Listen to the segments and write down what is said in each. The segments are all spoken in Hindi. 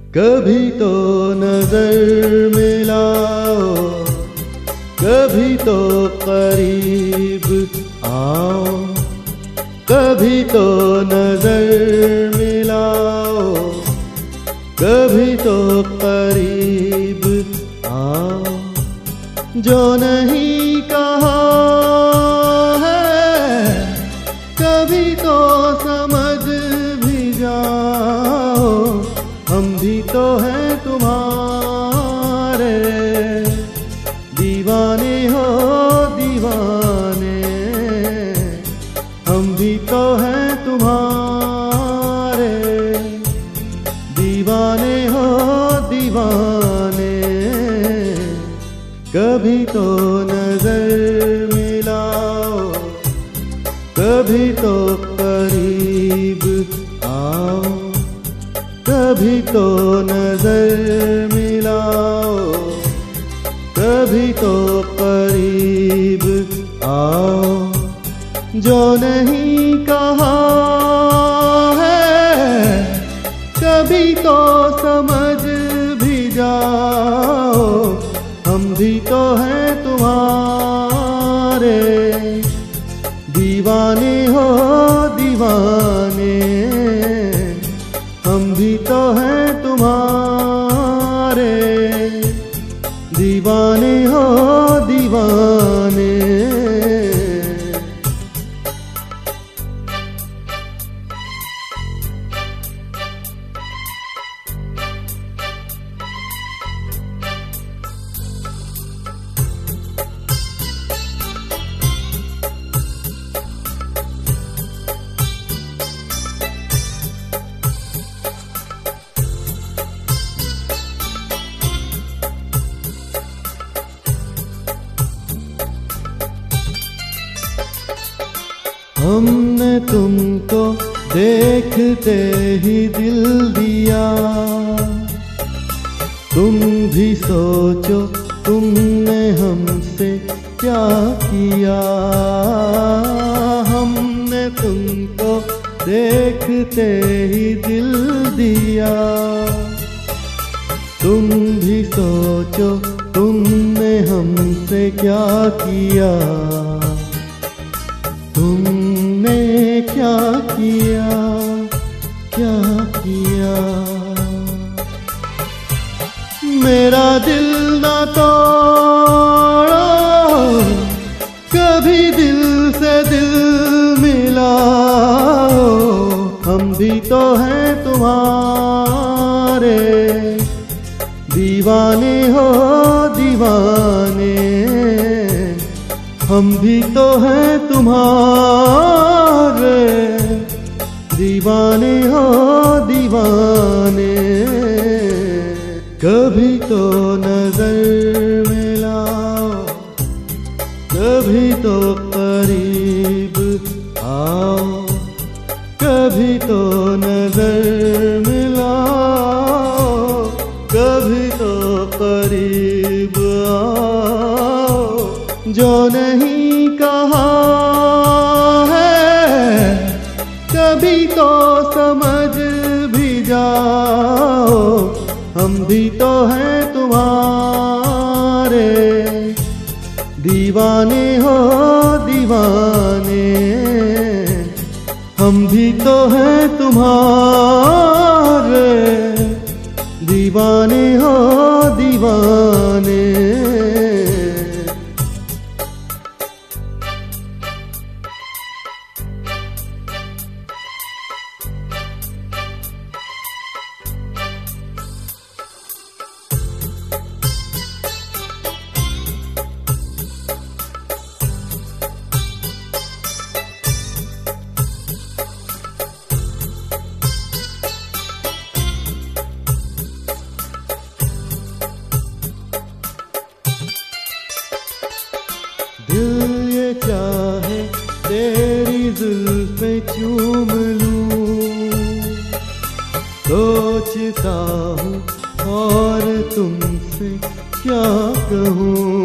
कभी तो नजर मिलाओ, कभी तो करीब आओ, कभी तो नजर मिलाओ, कभी तो करीब आओ। जो नहीं कहा है कभी तो समझ भी जाओ, हम भी तो हैं तुम्हारे दीवाने हो दीवाने, हम भी तो हैं तुम्हारे दीवाने हो दीवाने। कभी तो नजर मिलाओ, कभी तो करीब आओ, कभी तो नजर मिलाओ, कभी तो करीब आओ। जो नहीं कहा है कभी तो समझ भी जाओ, हम भी तो हैं तुम्हारे दीवाने हो दीवाने, हम भी तो हैं तुम्हारे दीवाने हो दीवाने। हमने तुमको देखते ही दिल दिया, तुम भी सोचो तुमने हमसे क्या किया। हमने तुमको देखते ही दिल दिया, तुम भी सोचो तुमने हमसे क्या किया। तुमने क्या किया क्या किया। मेरा दिल ना तोड़ो, कभी दिल से दिल मिलाओ, हम भी तो हैं तुम्हारे दीवाने हो दीवाने, हम भी तो हैं तुम्हारे दीवाने हो दीवाने। कभी तो नजर मिलाओ, कभी तो करीब आओ, कभी तो नजर मिलाओ, कभी तो करीब आओ। जो नहीं कहा है कभी तो समझ भी जाओ, हम भी तो हैं तुम्हारे दीवाने हो दीवाने, हम भी तो हैं तुम्हारे दीवाने हो दीवाने। दिल ये चाहे तेरी जुल्फ़ें चूम लूं, सोचता हूँ और तुमसे क्या कहूँ।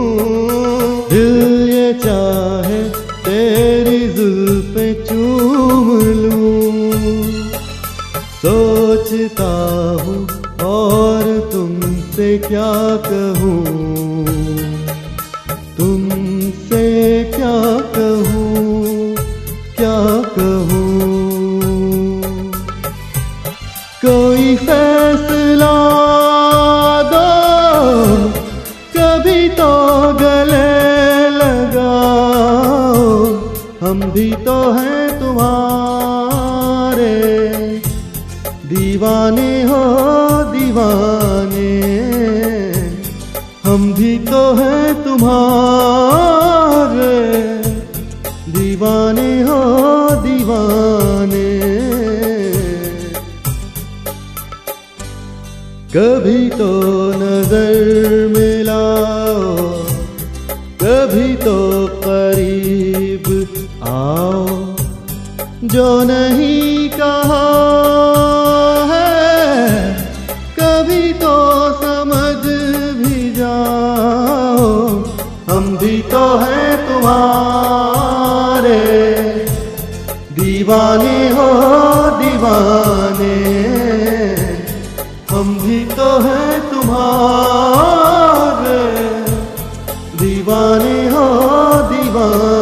दिल ये चाहे तेरी जुल्फ़ें चूम लूं, सोचता हूँ तुमसे क्या कहूँ, तुमसे क्या कहूँ, क्या कहूँ। कोई फैसला दो, कभी तो गले लगाओ, हम भी तो हैं तुम्हारे, दीवाने हो दीवाने, हम भी तो हैं तुम्हारे, दीवाने हो दीवाने। कभी तो नजर मिलाओ, कभी तो करीब आओ, जो नहीं कहा है कभी तो समझ भी जाओ, हम भी तो हैं तुम्हारे, दीवाने हो दीवाने, हम भी तो हैं तुम्हारे, दीवाने हो दीवाने।